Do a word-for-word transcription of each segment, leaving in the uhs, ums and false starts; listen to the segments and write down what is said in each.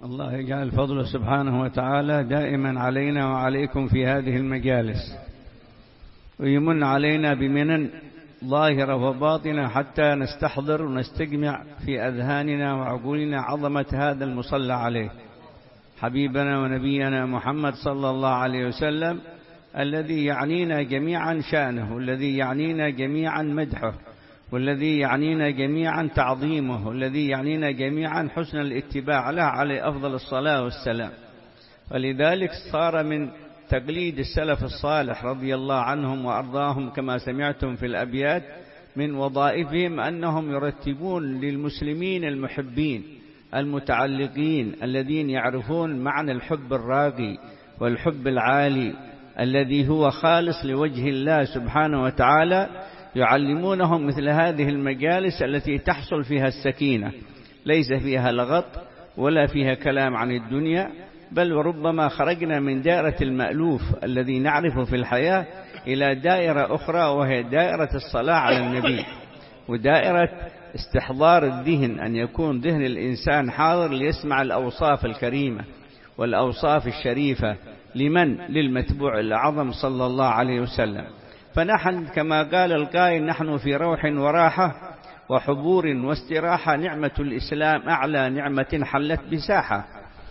الله يجعل فضله سبحانه وتعالى دائما علينا وعليكم في هذه المجالس، ويمن علينا بمنن ظاهرة وباطنة حتى نستحضر ونستجمع في أذهاننا وعقولنا عظمة هذا المصلى عليه حبيبنا ونبينا محمد صلى الله عليه وسلم، الذي يعنينا جميعا شأنه، والذي يعنينا جميعا مدحه، والذي يعنينا جميعا تعظيمه، والذي يعنينا جميعا حسن الاتباع له عليه أفضل الصلاة والسلام. ولذلك صار من تقليد السلف الصالح رضي الله عنهم وأرضاهم كما سمعتم في الأبيات من وظائفهم أنهم يرتبون للمسلمين المحبين المتعلقين الذين يعرفون معنى الحب الراقي والحب العالي الذي هو خالص لوجه الله سبحانه وتعالى، يعلمونهم مثل هذه المجالس التي تحصل فيها السكينة، ليس فيها لغط ولا فيها كلام عن الدنيا، بل وربما خرجنا من دائرة المألوف الذي نعرفه في الحياة إلى دائرة أخرى، وهي دائرة الصلاة على النبي، ودائرة استحضار الذهن، أن يكون ذهن الإنسان حاضر ليسمع الأوصاف الكريمة والأوصاف الشريفة لمن؟ للمتبوع الأعظم صلى الله عليه وسلم. فنحن كما قال القائل نحن في روح وراحة وحبور واستراحة، نعمة الإسلام أعلى نعمة حلت بساحة.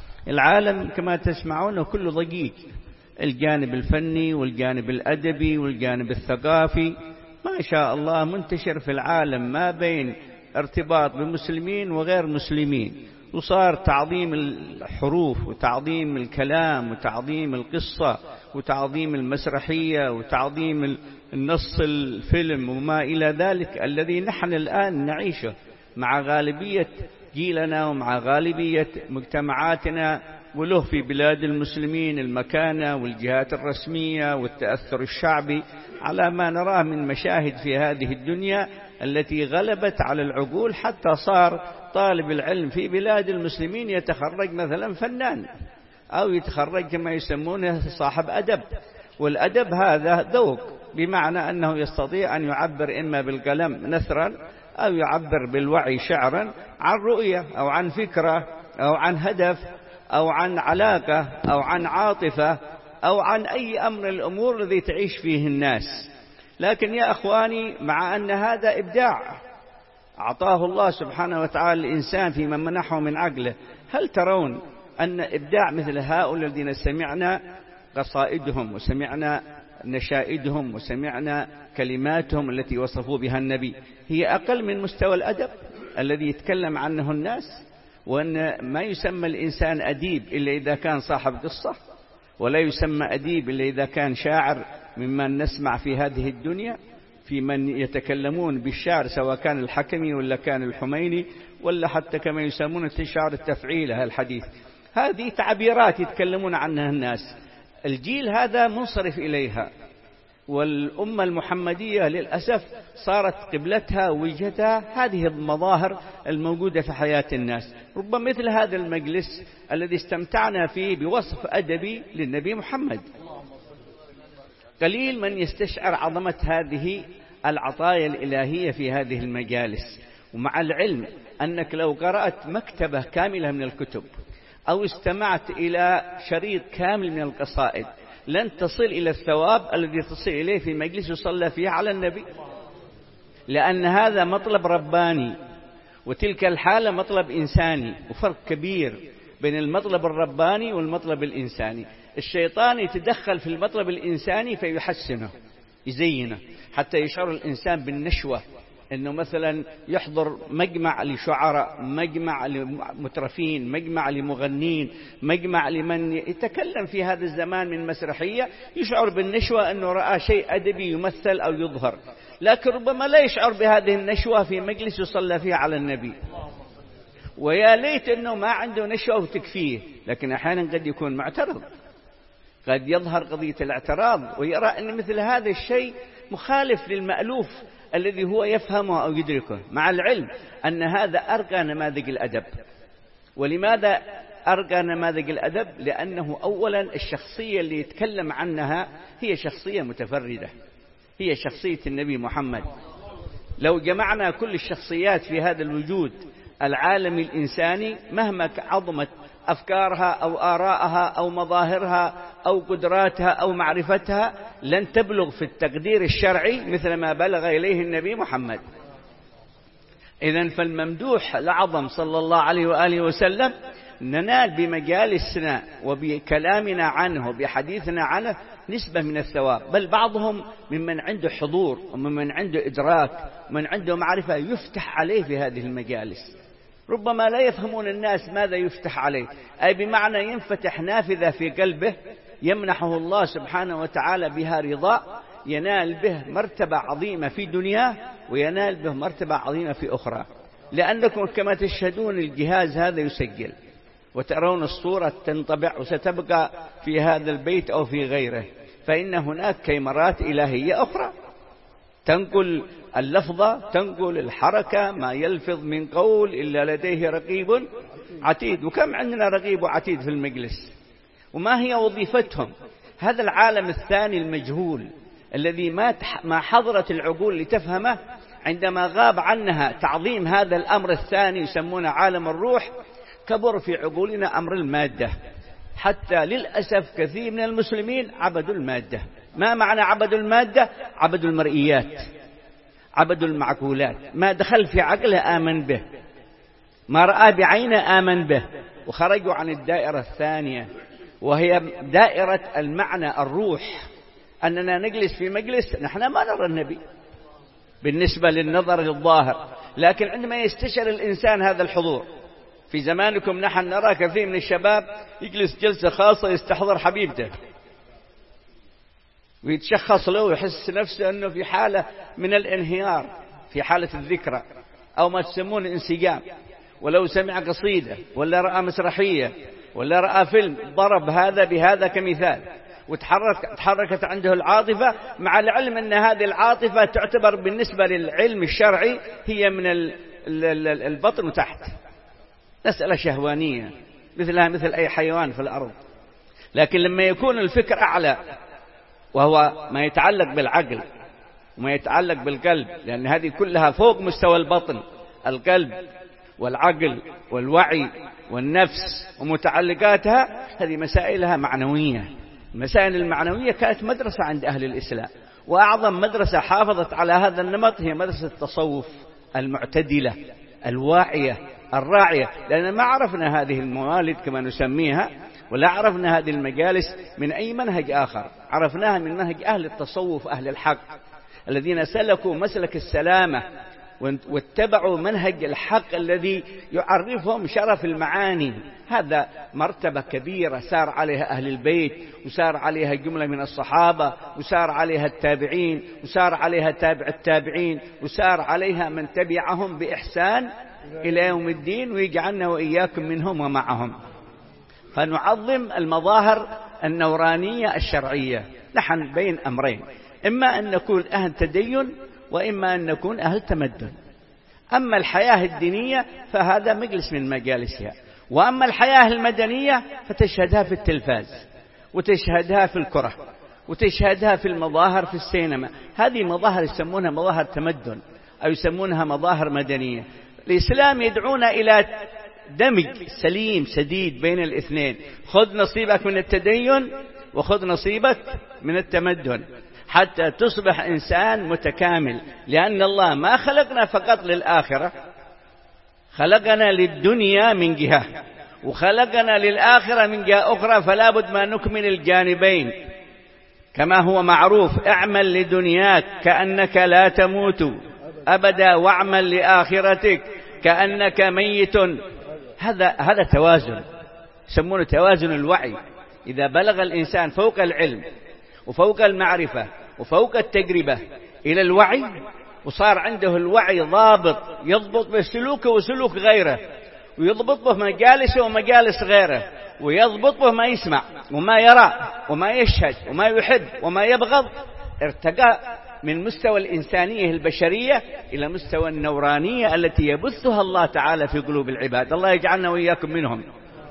العالم كما تسمعون كله ضجيج، الجانب الفني والجانب الأدبي والجانب الثقافي ما شاء الله منتشر في العالم، ما بين ارتباط بمسلمين وغير مسلمين، وصار تعظيم الحروف وتعظيم الكلام وتعظيم القصة وتعظيم المسرحية وتعظيم النص الفيلم وما إلى ذلك، الذي نحن الآن نعيشه مع غالبية جيلنا ومع غالبية مجتمعاتنا، وله في بلاد المسلمين المكانة والجهات الرسمية والتأثر الشعبي على ما نراه من مشاهد في هذه الدنيا التي غلبت على العقول، حتى صار طالب العلم في بلاد المسلمين يتخرج مثلا فنان، أو يتخرج كما يسمونه صاحب أدب، والأدب هذا ذوق، بمعنى أنه يستطيع أن يعبر إما بالقلم نثرا أو يعبر بالوعي شعرا عن رؤية أو عن فكرة أو عن هدف أو عن علاقة أو عن عاطفة أو عن أي أمر الأمور الذي تعيش فيه الناس. لكن يا أخواني، مع أن هذا إبداع أعطاه الله سبحانه وتعالى الإنسان فيما منحه من عقله، هل ترون أن إبداع مثل هؤلاء الذين سمعنا قصائدهم وسمعنا نشائدهم وسمعنا كلماتهم التي وصفوا بها النبي هي أقل من مستوى الأدب الذي يتكلم عنه الناس؟ وأن ما يسمى الإنسان أديب إلا إذا كان صاحب قصة، ولا يسمى أديب إلا إذا كان شاعر ممن نسمع في هذه الدنيا، في من يتكلمون بالشعر سواء كان الحكمي ولا كان الحميني ولا حتى كما يسمون الشعر التفعيلة الحديث. هذه تعبيرات يتكلمون عنها الناس، الجيل هذا منصرف إليها، والأمة المحمدية للأسف صارت قبلتها وجهتها هذه المظاهر الموجودة في حياة الناس. ربما مثل هذا المجلس الذي استمتعنا فيه بوصف أدبي للنبي محمد، قليل من يستشعر عظمة هذه العطايا الإلهية في هذه المجالس. ومع العلم أنك لو قرأت مكتبة كاملة من الكتب أو استمعت إلى شريط كامل من القصائد لن تصل إلى الثواب الذي تصل إليه في مجلس يصلى فيه على النبي، لأن هذا مطلب رباني وتلك الحالة مطلب إنساني، وفرق كبير بين المطلب الرباني والمطلب الإنساني. الشيطان يتدخل في المطلب الإنساني فيحسنه يزينه حتى يشعر الإنسان بالنشوة، أنه مثلا يحضر مجمع لشعراء، مجمع لمترفين، مجمع لمغنين، مجمع لمن يتكلم في هذا الزمان من مسرحية، يشعر بالنشوة أنه رأى شيء أدبي يمثل أو يظهر، لكن ربما لا يشعر بهذه النشوة في مجلس يصلى فيه على النبي. ويا ليت أنه ما عنده نشوة وتكفيه، لكن أحيانا قد يكون معترض، قد يظهر قضية الاعتراض ويرى أن مثل هذا الشيء مخالف للمألوف الذي هو يفهمه أو يدركه، مع العلم أن هذا أرقى نماذج الأدب. ولماذا أرقى نماذج الأدب؟ لأنه أولا الشخصية اللي يتكلم عنها هي شخصية متفردة، هي شخصية النبي محمد. لو جمعنا كل الشخصيات في هذا الوجود العالمي الإنساني مهما عظمت أفكارها أو آراءها أو مظاهرها أو قدراتها أو معرفتها لن تبلغ في التقدير الشرعي مثل ما بلغ إليه النبي محمد. إذن فالممدوح الأعظم صلى الله عليه وآله وسلم ننال بمجالسنا وبكلامنا عنه وبحديثنا عنه نسبة من الثواب، بل بعضهم ممن عنده حضور وممن عنده إدراك ومن عنده معرفة يفتح عليه في هذه المجالس. ربما لا يفهمون الناس ماذا يفتح عليه، أي بمعنى ينفتح نافذة في قلبه يمنحه الله سبحانه وتعالى بها رضا، ينال به مرتبة عظيمة في دنياه وينال به مرتبة عظيمة في أخرى. لأنكم كما تشهدون الجهاز هذا يسجل وترون الصورة تنطبع وستبقى في هذا البيت أو في غيره، فإن هناك كاميرات إلهية أخرى تنقل اللفظة، تنقل الحركة، ما يلفظ من قول إلا لديه رقيب عتيد. وكم عندنا رقيب وعتيد في المجلس، وما هي وظيفتهم؟ هذا العالم الثاني المجهول الذي ما ما حضرت العقول لتفهمه، عندما غاب عنها تعظيم هذا الأمر الثاني يسمونه عالم الروح، كبر في عقولنا أمر المادة، حتى للأسف كثير من المسلمين عبدوا المادة. ما معنى عبدوا المادة؟ عبدوا المرئيات، عبدوا المعقولات، ما دخل في عقله آمن به، ما رأى بعينه آمن به، وخرجوا عن الدائرة الثانية وهي دائرة المعنى الروح، أننا نجلس في مجلس نحن ما نرى النبي بالنسبة للنظر الظاهر، لكن عندما يستشعر الإنسان هذا الحضور. في زمانكم نحن نرى كثير من الشباب يجلس جلسة خاصة يستحضر حبيبته ويتشخص له ويحس نفسه أنه في حالة من الانهيار، في حالة الذكرى أو ما تسمون انسجام. ولو سمع قصيدة ولا رأى مسرحية ولا رأى فيلم ضرب هذا بهذا كمثال وتحرك تحركت عنده العاطفة، مع العلم أن هذه العاطفة تعتبر بالنسبة للعلم الشرعي هي من البطن وتحت، مسألة شهوانية مثلها مثل أي حيوان في الأرض. لكن لما يكون الفكر أعلى وهو ما يتعلق بالعقل وما يتعلق بالقلب، لأن هذه كلها فوق مستوى البطن، القلب والعقل والوعي والنفس ومتعلقاتها، هذه مسائلها معنوية. المسائل المعنوية كانت مدرسة عند أهل الإسلام، وأعظم مدرسة حافظت على هذا النمط هي مدرسة التصوف المعتدلة الواعية الراعية، لأن ما عرفنا هذه الموالد كما نسميها ولا عرفنا هذه المجالس من أي منهج آخر، عرفناها من منهج أهل التصوف أهل الحق الذين سلكوا مسلك السلامة واتبعوا منهج الحق الذي يعرفهم شرف المعاني. هذا مرتبة كبيرة سار عليها أهل البيت، وسار عليها جملة من الصحابة، وسار عليها التابعين، وسار عليها تابع التابعين، وسار عليها من تبعهم بإحسان إلى يوم الدين، ويجعلنا وإياكم منهم ومعهم. فنعظم المظاهر النورانية الشرعية. نحن بين أمرين، إما أن نكون أهل تدين وإما أن نكون أهل تمدن. أما الحياة الدينية فهذا مجلس من مجالسها، وأما الحياة المدنية فتشهدها في التلفاز وتشهدها في الكرة وتشهدها في المظاهر في السينما. هذه مظاهر يسمونها مظاهر تمدن أو يسمونها مظاهر مدنية. الإسلام يدعونا إلى دمج سليم سديد بين الاثنين، خذ نصيبك من التدين وخذ نصيبك من التمدن حتى تصبح إنسان متكامل، لأن الله ما خلقنا فقط للآخرة، خلقنا للدنيا من جهة وخلقنا للآخرة من جهة أخرى، فلا بد ما نكمل الجانبين. كما هو معروف اعمل لدنياك كأنك لا تموت أبدا واعمل لآخرتك كأنك ميت. هذا هذا توازن، يسمونه توازن الوعي. إذا بلغ الإنسان فوق العلم وفوق المعرفة وفوق التجربة إلى الوعي، وصار عنده الوعي ضابط يضبط بسلوكه وسلوك غيره، ويضبط به مجالسه ومجالس غيره، ويضبط به ما يسمع وما يرى وما يشهد وما يحب وما يبغض، ارتقى من مستوى الإنسانية البشرية إلى مستوى النورانية التي يبثها الله تعالى في قلوب العباد. الله يجعلنا وإياكم منهم.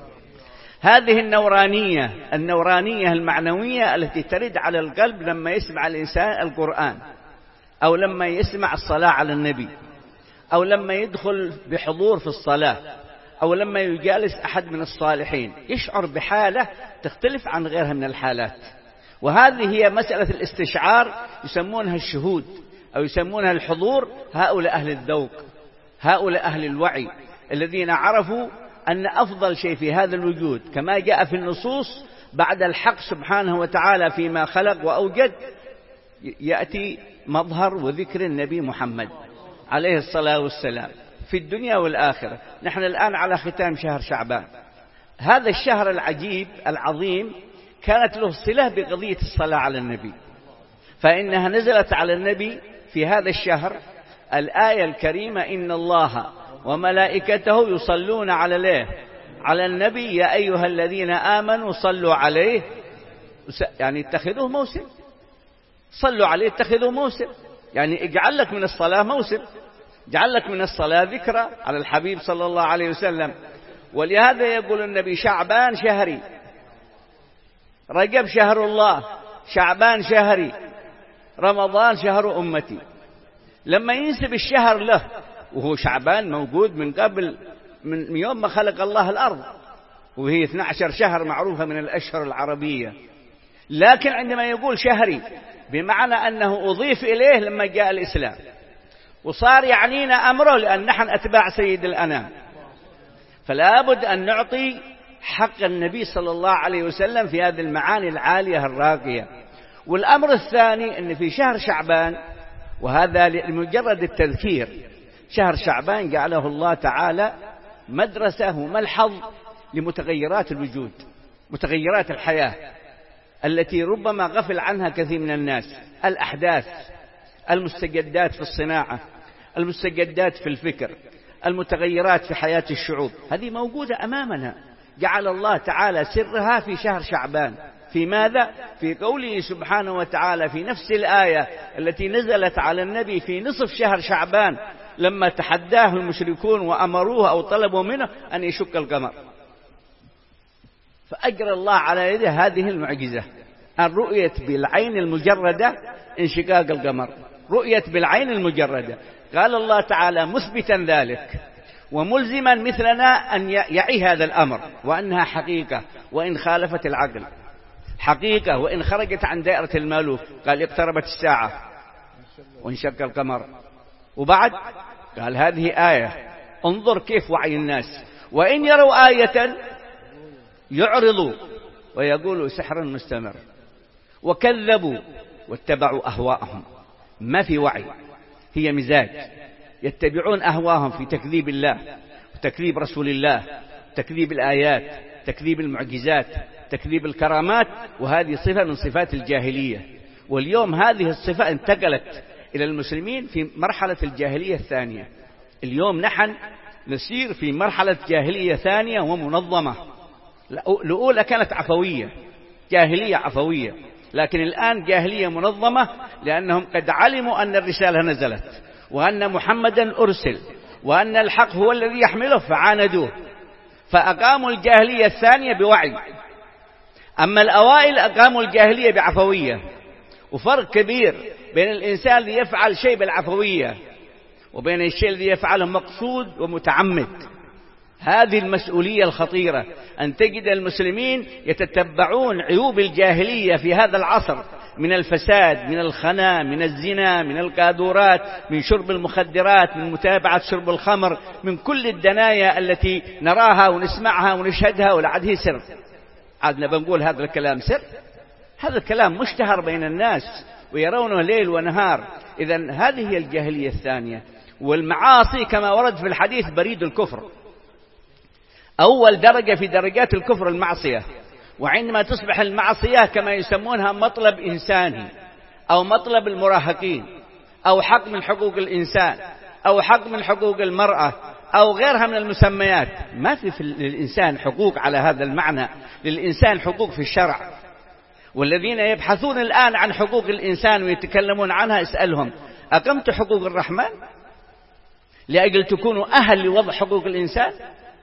هذه النورانية النورانية المعنوية التي ترد على القلب لما يسمع الإنسان القرآن، أو لما يسمع الصلاة على النبي، أو لما يدخل بحضور في الصلاة، أو لما يجالس أحد من الصالحين يشعر بحالة تختلف عن غيرها من الحالات. وهذه هي مسألة الاستشعار، يسمونها الشهود أو يسمونها الحضور. هؤلاء أهل الذوق، هؤلاء أهل الوعي، الذين عرفوا أن أفضل شيء في هذا الوجود كما جاء في النصوص بعد الحق سبحانه وتعالى فيما خلق وأوجد يأتي مظهر وذكر النبي محمد عليه الصلاة والسلام في الدنيا والآخرة. نحن الآن على ختام شهر شعبان، هذا الشهر العجيب العظيم كانت له صلة بقضية الصلاة على النبي، فإنها نزلت على النبي في هذا الشهر الآية الكريمة: إن الله وملائكته يصلون على ليه على النبي يا أيها الذين آمنوا صلوا عليه، يعني اتخذوه موسم، صلوا عليه اتخذوه موسم، يعني اجعل لك من الصلاة موسم، اجعل لك من الصلاة ذكرى على الحبيب صلى الله عليه وسلم. ولهذا يقول النبي: شعبان شهري، رجب شهر الله، شعبان شهري، رمضان شهر أمتي. لما ينسب الشهر له، وهو شعبان موجود من قبل، من يوم ما خلق الله الأرض، وهي اثني عشر شهر معروفة من الأشهر العربية، لكن عندما يقول شهري بمعنى أنه أضيف إليه لما جاء الإسلام، وصار يعنينا أمره لأن نحن أتباع سيد الأنام، فلا بد أن نعطي حق النبي صلى الله عليه وسلم في هذه المعاني العالية الراقية. والأمر الثاني أن في شهر شعبان، وهذا لمجرد التذكير، شهر شعبان جعله الله تعالى مدرسة وملحظ لمتغيرات الوجود، متغيرات الحياة التي ربما غفل عنها كثير من الناس، الأحداث، المستجدات في الصناعة، المستجدات في الفكر، المتغيرات في حياة الشعوب، هذه موجودة أمامنا، جعل الله تعالى سرها في شهر شعبان. في ماذا؟ في قوله سبحانه وتعالى في نفس الآية التي نزلت على النبي في نصف شهر شعبان لما تحداه المشركون وأمروه أو طلبوا منه أن يشق القمر، فأجرى الله على يده هذه المعجزة، الرؤية بالعين المجردة انشقاق القمر، رؤية بالعين المجردة. قال الله تعالى مثبتا ذلك وملزما مثلنا أن يعي هذا الأمر، وأنها حقيقة وإن خالفت العقل، حقيقة وإن خرجت عن دائرة المألوف. قال اقتربت الساعة وانشق القمر، وبعد قال هذه آية، انظر كيف وعي الناس، وإن يروا آية يعرضوا ويقولوا سحر مستمر، وكذبوا واتبعوا أهواءهم. ما في وعي، هي مزاج، يتبعون أهواءهم في تكذيب الله وتكذيب رسول الله، تكذيب الآيات، تكذيب المعجزات، تكذيب الكرامات، وهذه صفة من صفات الجاهلية. واليوم هذه الصفة انتقلت إلى المسلمين في مرحلة الجاهلية الثانية. اليوم نحن نسير في مرحلة جاهلية ثانية ومنظمة. الأولى كانت عفوية، جاهلية عفوية، لكن الآن جاهلية منظمة، لأنهم قد علموا أن الرسالة نزلت وأن محمدا أرسل وأن الحق هو الذي يحمله، فعاندوه، فأقاموا الجاهلية الثانية بوعي. أما الأوائل أقاموا الجاهلية بعفوية، وفرق كبير بين الإنسان الذي يفعل شيء بالعفوية وبين الشيء الذي يفعله مقصود ومتعمد. هذه المسؤولية الخطيرة، أن تجد المسلمين يتتبعون عيوب الجاهلية في هذا العصر من الفساد، من الخنا، من الزنا، من القاذورات، من شرب المخدرات، من متابعة شرب الخمر، من كل الدنايا التي نراها ونسمعها ونشهدها والعد هي سر. عادنا بنقول هذا الكلام سر، هذا الكلام مشتهر بين الناس ويرونه ليل ونهار. إذن هذه هي الجاهلية الثانية. والمعاصي كما ورد في الحديث بريد الكفر، أول درجة في درجات الكفر المعصية، وعندما تصبح المعصية كما يسمونها مطلب إنساني أو مطلب المراهقين أو حق من حقوق الإنسان أو حق من حقوق المرأة أو غيرها من المسميات. ما في, في للإنسان حقوق على هذا المعنى، للإنسان حقوق في الشرع. والذين يبحثون الآن عن حقوق الإنسان ويتكلمون عنها اسألهم: أقمت حقوق الرحمن لأجل تكونوا أهل لوضع حقوق الإنسان؟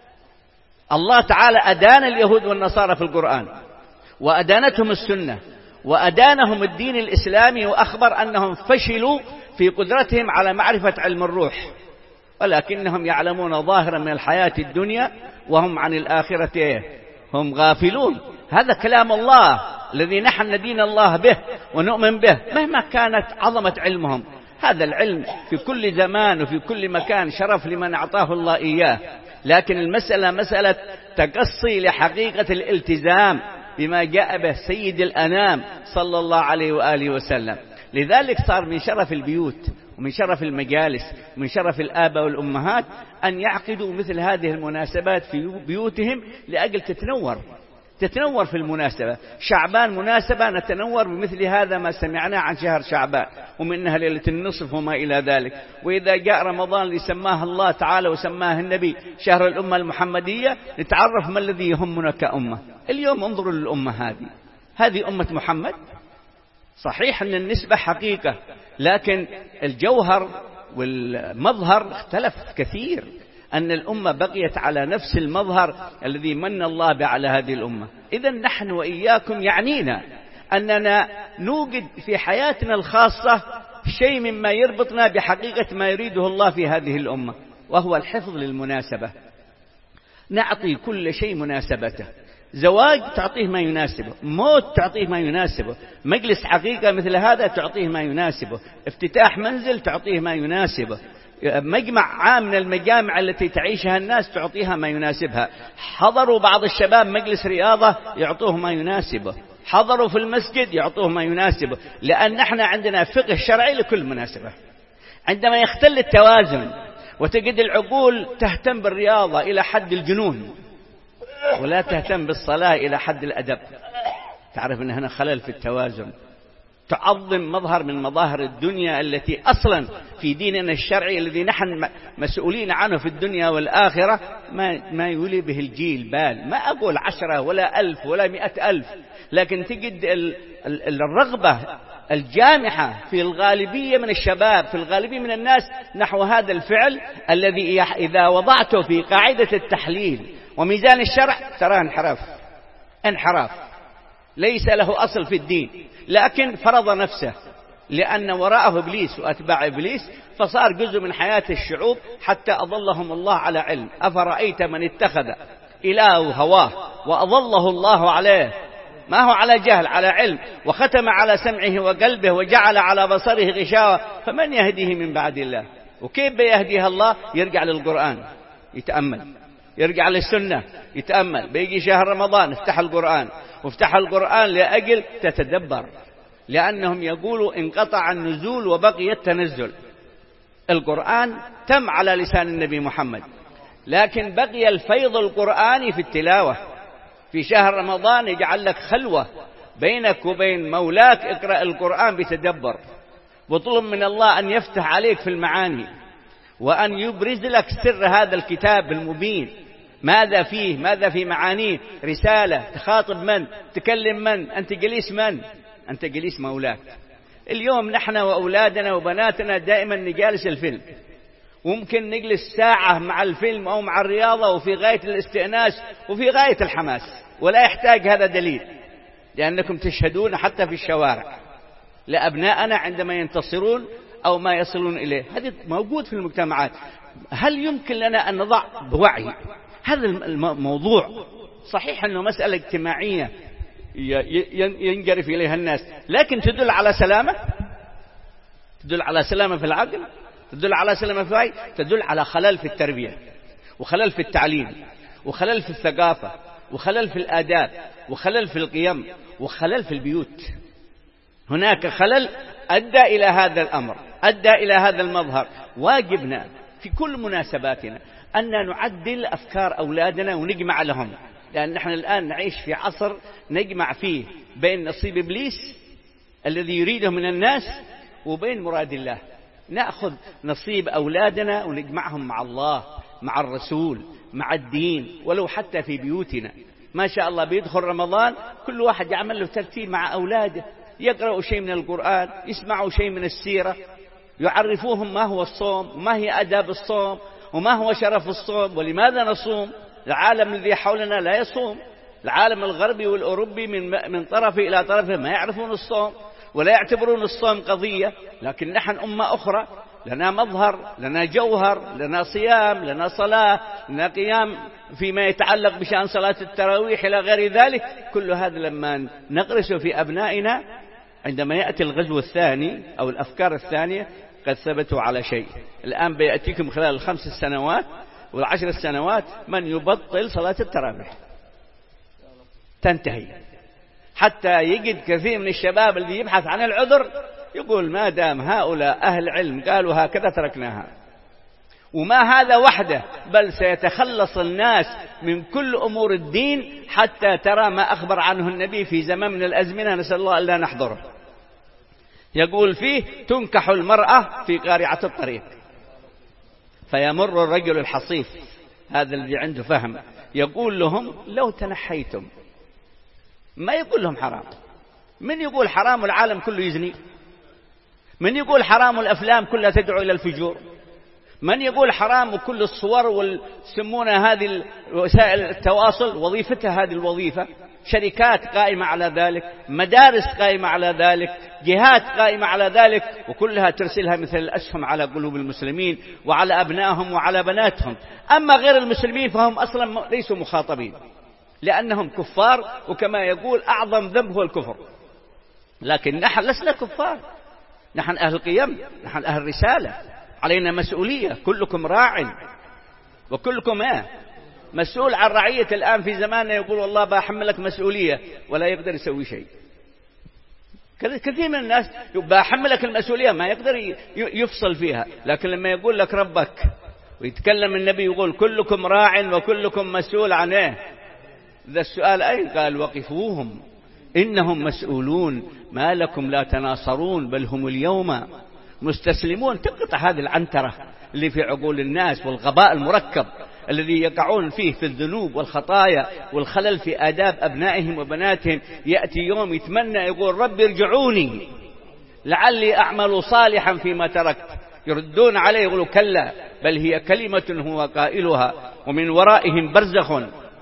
الله تعالى أدان اليهود والنصارى في القرآن، وأدانتهم السنة، وأدانهم الدين الإسلامي، وأخبر أنهم فشلوا في قدرتهم على معرفة علم الروح، ولكنهم يعلمون ظاهرا من الحياة الدنيا وهم عن الآخرة هم غافلون. هذا كلام الله الذي نحن ندين الله به ونؤمن به مهما كانت عظمة علمهم. هذا العلم في كل زمان وفي كل مكان شرف لمن أعطاه الله إياه، لكن المسألة مسألة تقصي لحقيقة الالتزام بما جاء به سيد الأنام صلى الله عليه وآله وسلم. لذلك صار من شرف البيوت ومن شرف المجالس ومن شرف الآباء والأمهات أن يعقدوا مثل هذه المناسبات في بيوتهم لأجل تتنور تتنور في المناسبة. شعبان مناسبة نتنور بمثل هذا ما سمعنا عن شهر شعبان ومنها ليلة النصف وما إلى ذلك. وإذا جاء رمضان اللي سماه الله تعالى وسماه النبي شهر الأمة المحمدية نتعرف ما الذي يهمنا كأمة. اليوم انظروا للأمة هذه هذه أمة محمد. صحيح أن النسبة حقيقة، لكن الجوهر والمظهر اختلف كثير. أن الأمة بقيت على نفس المظهر الذي من الله به على هذه الأمة. إذن نحن وإياكم يعنينا أننا نوجد في حياتنا الخاصة شيء مما يربطنا بحقيقة ما يريده الله في هذه الأمة، وهو الحفظ للمناسبة. نعطي كل شيء مناسبته. زواج تعطيه ما يناسبه، موت تعطيه ما يناسبه، مجلس حقيقة مثل هذا تعطيه ما يناسبه، افتتاح منزل تعطيه ما يناسبه، مجمع عام من المجامع التي تعيشها الناس تعطيها ما يناسبها. حضروا بعض الشباب مجلس رياضة يعطوه ما يناسبه، حضروا في المسجد يعطوه ما يناسبه، لأن نحن عندنا فقه شرعي لكل مناسبة. عندما يختل التوازن وتجد العقول تهتم بالرياضة إلى حد الجنون ولا تهتم بالصلاة إلى حد الأدب، تعرف أن هنا خلل في التوازن. تعظم مظهر من مظاهر الدنيا التي أصلا في ديننا الشرعي الذي نحن مسؤولين عنه في الدنيا والآخرة ما, ما يولي به الجيل بال. ما أقول عشرة ولا ألف ولا مئة ألف، لكن تجد الرغبة الجامحة في الغالبية من الشباب في الغالبية من الناس نحو هذا الفعل الذي إذا وضعته في قاعدة التحليل وميزان الشرع ترى انحراف انحراف ليس له أصل في الدين، لكن فرض نفسه لأن وراءه إبليس وأتباع إبليس، فصار جزء من حياة الشعوب حتى أضلهم الله على علم. أفرأيت من اتخذ إله هواه وأضله الله عليه، ما هو على جهل على علم، وختم على سمعه وقلبه وجعل على بصره غشاوة، فمن يهديه من بعد الله؟ وكيف بيهديها الله؟ يرجع للقرآن يتأمل، يرجع للسنة يتأمل. بيجي شهر رمضان افتح القرآن، وافتح القرآن لأجل تتدبر، لأنهم يقولوا انقطع النزول وبقي التنزل. القرآن تم على لسان النبي محمد، لكن بقي الفيض القرآني في التلاوة. في شهر رمضان يجعل لك خلوة بينك وبين مولاك، اقرأ القرآن بتدبر، وطلب من الله أن يفتح عليك في المعاني وأن يبرز لك سر هذا الكتاب المبين، ماذا فيه، ماذا في معانيه، رسالة تخاطب من، تكلم من، أنت جليس من، أنت جليس مولاك. اليوم نحن وأولادنا وبناتنا دائما نجالس الفيلم، وممكن نجلس ساعة مع الفيلم أو مع الرياضة وفي غاية الاستئناس وفي غاية الحماس، ولا يحتاج هذا دليل، لأنكم تشهدون حتى في الشوارع لأبنائنا عندما ينتصرون أو ما يصلون إليه. هذا موجود في المجتمعات. هل يمكن لنا أن نضع بوعي هذا الموضوع؟ صحيح أنه مسألة اجتماعية ينجرف إليها الناس، لكن تدل على سلامة، تدل على سلامة في العقل، تدل على سلامة في الوعي، تدل على خلل في التربية وخلل في التعليم وخلل في الثقافة وخلل في الآداب وخلل في القيم وخلل في البيوت. هناك خلل أدى إلى هذا الأمر، أدى إلى هذا المظهر. واجبنا في كل مناسباتنا أن نعدل أفكار أولادنا ونجمع لهم، لأن نحن الآن نعيش في عصر نجمع فيه بين نصيب إبليس الذي يريده من الناس وبين مراد الله. نأخذ نصيب أولادنا ونجمعهم مع الله، مع الرسول، مع الدين، ولو حتى في بيوتنا. ما شاء الله بيدخل رمضان كل واحد يعمل له ترتيب مع أولاده، يقرأوا شيء من القرآن، يسمعوا شيء من السيرة، يعرفوهم ما هو الصوم وما هي آداب الصوم وما هو شرف الصوم ولماذا نصوم. العالم الذي حولنا لا يصوم، العالم الغربي والأوروبي من من طرف إلى طرف ما يعرفون الصوم ولا يعتبرون الصوم قضية، لكن نحن أمة أخرى لنا مظهر، لنا جوهر، لنا صيام، لنا صلاة، لنا قيام فيما يتعلق بشأن صلاة التراويح إلى غير ذلك. كل هذا لما نغرسه في أبنائنا عندما يأتي الغزو الثاني أو الأفكار الثانية قد ثبتوا على شيء. الآن بيأتيكم خلال الخمس السنوات والعشر السنوات من يبطل صلاة التراويح تنتهي، حتى يجد كثير من الشباب الذي يبحث عن العذر يقول ما دام هؤلاء أهل علم قالوا هكذا تركناها. وما هذا وحده، بل سيتخلص الناس من كل أمور الدين حتى ترى ما أخبر عنه النبي في زمن من الأزمنة نسأل الله ألا نحضره. يقول فيه تنكح المرأة في قارعة الطريق، فيمر الرجل الحصيف هذا الذي عنده فهم يقول لهم لو تنحيتم، ما يقول لهم حرام. من يقول حرام العالم كله يزني؟ من يقول حرام الأفلام كلها تدعو إلى الفجور؟ من يقول حرام كل الصور والسمونة هذه وسائل التواصل وظيفتها هذه الوظيفة؟ شركات قائمة على ذلك، مدارس قائمة على ذلك، جهات قائمة على ذلك، وكلها ترسلها مثل الأسهم على قلوب المسلمين وعلى أبنائهم وعلى بناتهم. أما غير المسلمين فهم أصلا ليسوا مخاطبين لأنهم كفار، وكما يقول أعظم ذنب هو الكفر. لكن نحن لسنا كفار، نحن أهل قيم، نحن أهل رسالة، علينا مسؤولية. كلكم راع وكلكم ايه مسؤول عن رعية. الآن في زماننا يقول والله بأحملك مسؤولية ولا يقدر يسوي شيء. كثير من الناس بأحملك المسؤولية ما يقدر يفصل فيها، لكن لما يقول لك ربك ويتكلم النبي يقول كلكم راع وكلكم مسؤول عن ايه؟ ذا السؤال أين؟ قال وقفوهم إنهم مسؤولون ما لكم لا تناصرون بل هم اليوم مستسلمون. تقطع هذه العنترة اللي في عقول الناس والغباء المركب الذي يقعون فيه في الذنوب والخطايا والخلل في آداب أبنائهم وبناتهم. يأتي يوم يتمنى يقول رب ارجعوني لعلي أعمل صالحا فيما تركت، يردون عليه يقولوا كلا بل هي كلمة هو قائلها ومن ورائهم برزخ.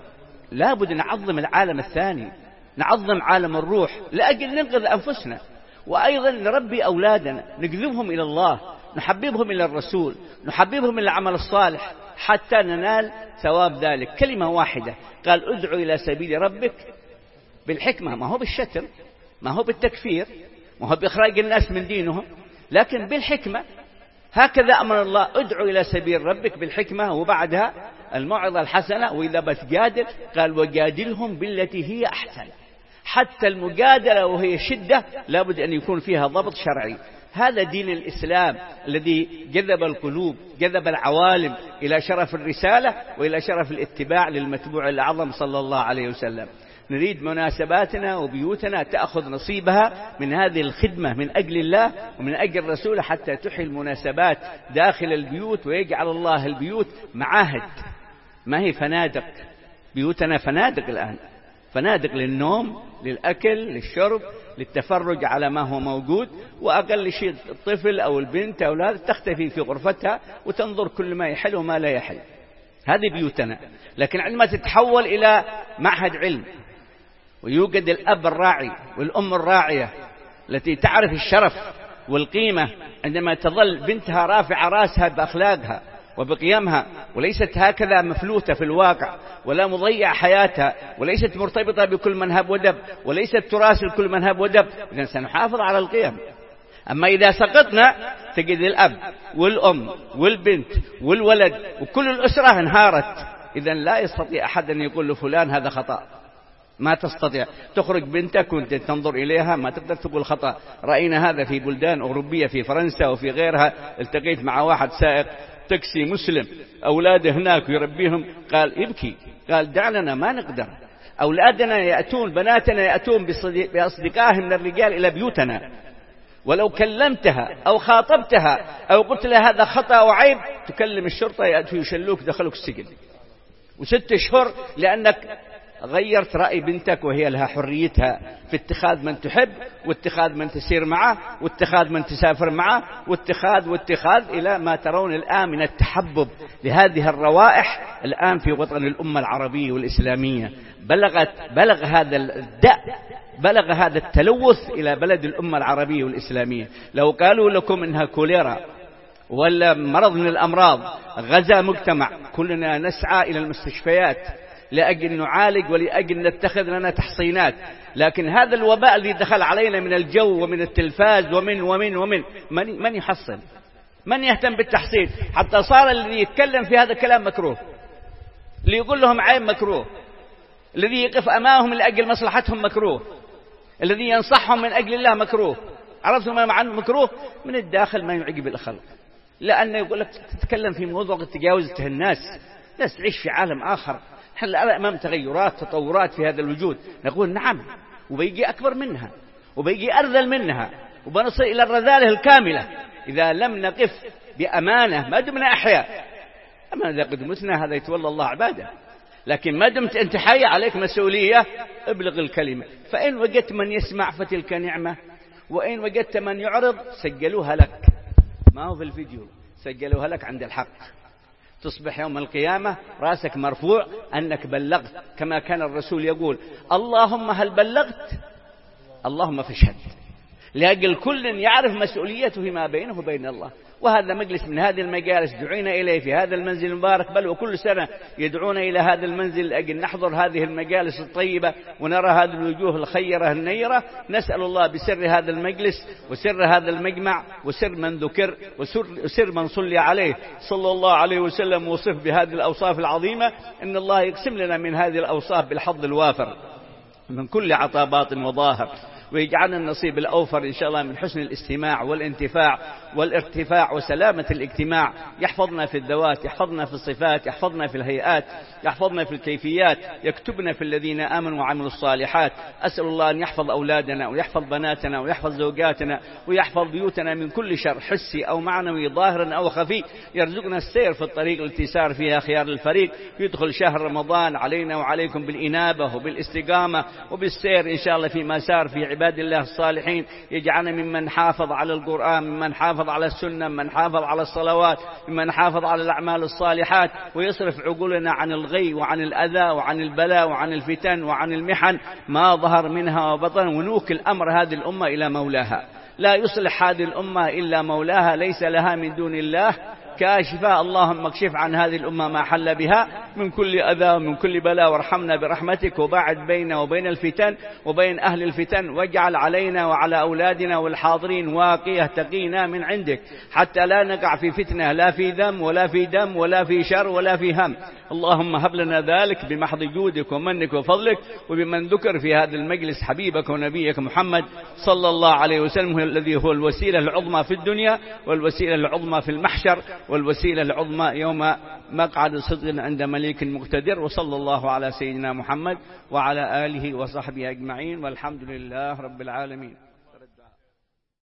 لا بد نعظم العالم الثاني، نعظم عالم الروح لأجل ننقذ أنفسنا، وأيضا نربي أولادنا، نجذبهم إلى الله، نحببهم إلى الرسول، نحببهم إلى العمل الصالح حتى ننال ثواب ذلك. كلمة واحدة قال ادعو إلى سبيل ربك بالحكمة، ما هو بالشتم، ما هو بالتكفير، ما هو بإخراج الناس من دينهم، لكن بالحكمة. هكذا أمر الله ادعو إلى سبيل ربك بالحكمة، وبعدها الموعظة الحسنة، وإذا بتجادل قال وجادلهم بالتي هي أحسن. حتى المجادلة وهي شدة لابد أن يكون فيها ضبط شرعي. هذا دين الإسلام الذي جذب القلوب، جذب العوالم إلى شرف الرسالة وإلى شرف الاتباع للمتبوع الأعظم صلى الله عليه وسلم. نريد مناسباتنا وبيوتنا تأخذ نصيبها من هذه الخدمة من أجل الله ومن أجل الرسول، حتى تحيي المناسبات داخل البيوت ويجعل الله البيوت معاهد، ما هي فنادق. بيوتنا فنادق الآن، فنادق للنوم، للأكل، للشرب، للتفرج على ما هو موجود. وأقل شيء الطفل أو البنت أو الأولاد تختفي في غرفتها وتنظر كل ما يحل وما لا يحل. هذه بيوتنا. لكن عندما تتحول إلى معهد علم ويوجد الأب الراعي والأم الراعية التي تعرف الشرف والقيمة عندما تظل بنتها رافعة راسها بأخلاقها وبقيمها، وليست هكذا مفلوتة في الواقع، ولا مضيع حياتها، وليست مرتبطة بكل منهب ودب، وليست تراسل كل منهب ودب، إذن سنحافظ على القيم. أما إذا سقطنا تجد الأب والأم والبنت والولد وكل الأسرة انهارت. إذن لا يستطيع أحد أن يقول لفلان هذا خطأ، ما تستطيع. تخرج بنتك وانت تنظر إليها ما تقدر تقول خطأ. رأينا هذا في بلدان أوروبية، في فرنسا وفي غيرها. التقيت مع واحد سائق تاكسي مسلم، أولاده هناك يربيهم، قال يبكي، قال دعنا ما نقدر، أولادنا يأتون، بناتنا يأتون بأصدقائهم من الرجال إلى بيوتنا، ولو كلمتها أو خاطبتها أو قلت لها هذا خطأ وعيب تكلم الشرطة يأتوا يشلوك دخلوك السجن وست شهور، لأنك غيرت رأي بنتك وهي لها حريتها في اتخاذ من تحب واتخاذ من تسير معه واتخاذ من تسافر معه واتخاذ واتخاذ إلى ما ترون الآن من التحبب لهذه الروائح الآن في وطن الأمة العربية والإسلامية. بلغت بلغ هذا الداء، بلغ هذا التلوث إلى بلد الأمة العربية والإسلامية. لو قالوا لكم إنها كوليرا ولا مرض من الأمراض غزا مجتمع، كلنا نسعى إلى المستشفيات لأجل نعالج ولأجل نتخذ لنا تحصينات. لكن هذا الوباء الذي دخل علينا من الجو ومن التلفاز ومن ومن ومن من, من يحصن؟ من يهتم بالتحصين؟ حتى صار الذي يتكلم في هذا الكلام مكروه، اللي يقول لهم عيب مكروه، الذي يقف أمامهم لأجل مصلحتهم مكروه، الذي ينصحهم من أجل الله مكروه. عرفتم ما معنى مكروه؟ من الداخل ما يعجب الخلق، لأنه يقول لك تتكلم في موضوع تجاوزته الناس، الناس تعيش في عالم آخر. نحن أمام تغيرات تطورات في هذا الوجود، نقول نعم، وبيجي أكبر منها وبيجي أرذل منها، وبنصل إلى الرذالة الكاملة إذا لم نقف بأمانة ما دمنا أحياء. أما إذا قد متنا هذا يتولى الله عباده، لكن ما دمت أنت حي عليك مسؤولية، ابلغ الكلمة. فإن وجدت من يسمع فتلك نعمة، وإن وجدت من يعرض سجلوها لك، ما هو في الفيديو، سجلوها لك عند الحق. تصبح يوم القيامة راسك مرفوع أنك بلغت، كما كان الرسول يقول اللهم هل بلغت؟ اللهم فاشهد، لأجل كل يعرف مسؤوليته فيما بينه وبين الله. وهذا مجلس من هذه المجالس دعينا إليه في هذا المنزل المبارك، بل وكل سنة يدعون إلى هذا المنزل لأجل نحضر هذه المجالس الطيبة ونرى هذه الوجوه الخيرة النيرة. نسأل الله بسر هذا المجلس وسر هذا المجمع وسر من ذكر وسر من صلي عليه صلى الله عليه وسلم وصف بهذه الأوصاف العظيمة، إن الله يقسم لنا من هذه الأوصاف بالحظ الوافر من كل عطابات وظاهر، ويجعلنا النصيب الأوفر إن شاء الله من حسن الاستماع والانتفاع والارتفاع وسلامة الاجتماع. يحفظنا في الذوات، يحفظنا في الصفات، يحفظنا في الهيئات، يحفظنا في الكيفيات، يكتبنا في الذين آمنوا وعملوا الصالحات. أسأل الله أن يحفظ أولادنا ويحفظ بناتنا ويحفظ زوجاتنا ويحفظ بيوتنا من كل شر حسي أو معنوي ظاهر أو خفي. يرزقنا السير في الطريق التي سار فيها خيار الفريق. يدخل شهر رمضان علينا وعليكم بالإنابة وبالاستقامة وبالسير إن شاء الله فيما سار في عباد الله الصالحين. يجعلنا ممن حافظ على القرآن، ممن حافظ على السنة، ممن حافظ على الصلوات، ممن حافظ على الأعمال الصالحات، ويصرف عقولنا عن الغي وعن الأذى وعن البلاء وعن الفتن وعن المحن ما ظهر منها وبطن، ونوكل أمر هذه الأمة إلى مولاها. لا يصلح هذه الأمة إلا مولاها، ليس لها من دون الله كاشفة. اللهم اكشف عن هذه الأمة ما حل بها من كل أذى ومن كل بلاء، وارحمنا برحمتك، وباعد بيننا وبين الفتن وبين أهل الفتن، واجعل علينا وعلى أولادنا والحاضرين واقية تقينا من عندك، حتى لا نقع في فتنة، لا في ذم ولا في دم ولا في شر ولا في هم. اللهم هب لنا ذلك بمحض جودك ومنك وفضلك، وبمن ذكر في هذا المجلس حبيبك ونبيك محمد صلى الله عليه وسلم، الذي هو الوسيلة العظمى في الدنيا والوسيلة العظمى في المحشر والوسيلة العظمى يوم مقعد صدق عند مليك مقتدر. وصلى الله على سيدنا محمد وعلى آله وصحبه أجمعين، والحمد لله رب العالمين.